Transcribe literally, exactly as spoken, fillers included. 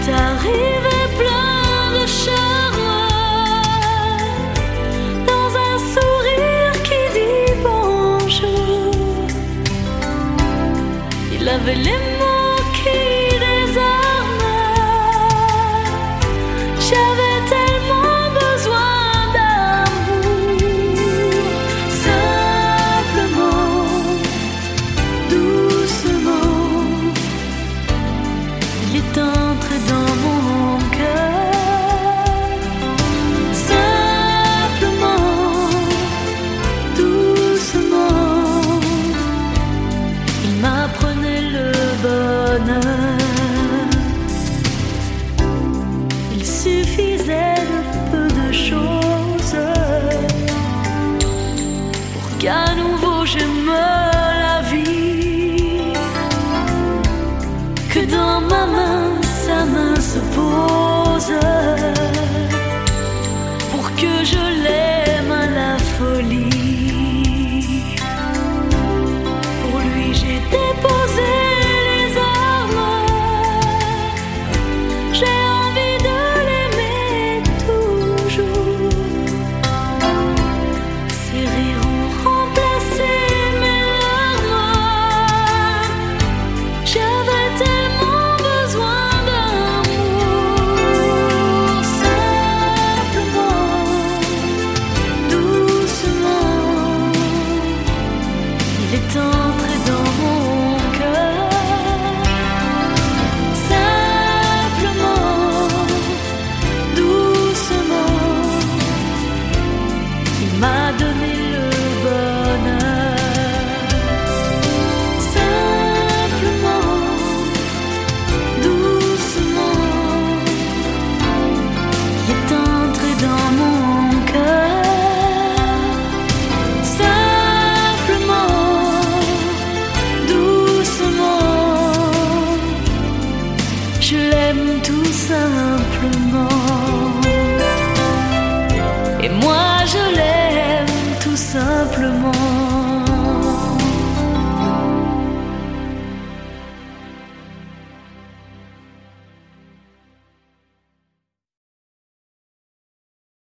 est arrivé plein de charme, dans un sourire qui dit bonjour. Il avait les mots qui désarment. J'avais tellement besoin d'amour. Simplement, doucement, il est entré dans mon cœur. Simplement, doucement, il m'apprenait le bonheur. Il suffisait de peu de choses pour qu'à nouveau j'aime la vie. Que dans ma main sa main se pose pour que je l'aime à la folie. Pour lui j'ai déposé les armes. J'ai envie de l'aimer toujours. Ses rires ont remplacé mes larmes. J'avais tellement besoin d'amour. Simplement, doucement, il est entré dans mon cœur. Simplement, doucement, il m'a donné le bonheur. Simplement, doucement, il est entré dans mon cœur. Simplement, doucement, je l'aime tout simplement. Et moi je l'aime tout simplement.